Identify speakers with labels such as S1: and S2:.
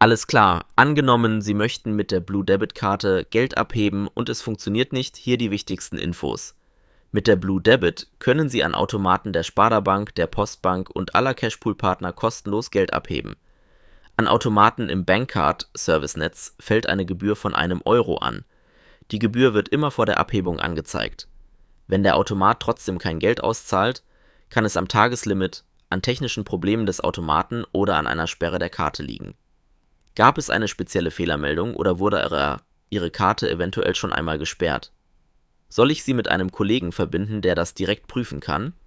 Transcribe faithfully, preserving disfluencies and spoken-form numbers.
S1: Alles klar, angenommen, Sie möchten mit der Blue Debit Karte Geld abheben und es funktioniert nicht, hier die wichtigsten Infos. Mit der Blue Debit können Sie an Automaten der Sparda Bank, der Postbank und aller Cashpool-Partner kostenlos Geld abheben. An Automaten im Bankcard-Servicenetz fällt eine Gebühr von einem Euro an. Die Gebühr wird immer vor der Abhebung angezeigt. Wenn der Automat trotzdem kein Geld auszahlt, kann es am Tageslimit, an technischen Problemen des Automaten oder an einer Sperre der Karte liegen. Gab es eine spezielle Fehlermeldung oder wurde Ihre, Ihre Karte eventuell schon einmal gesperrt? Soll ich Sie mit einem Kollegen verbinden, der das direkt prüfen kann?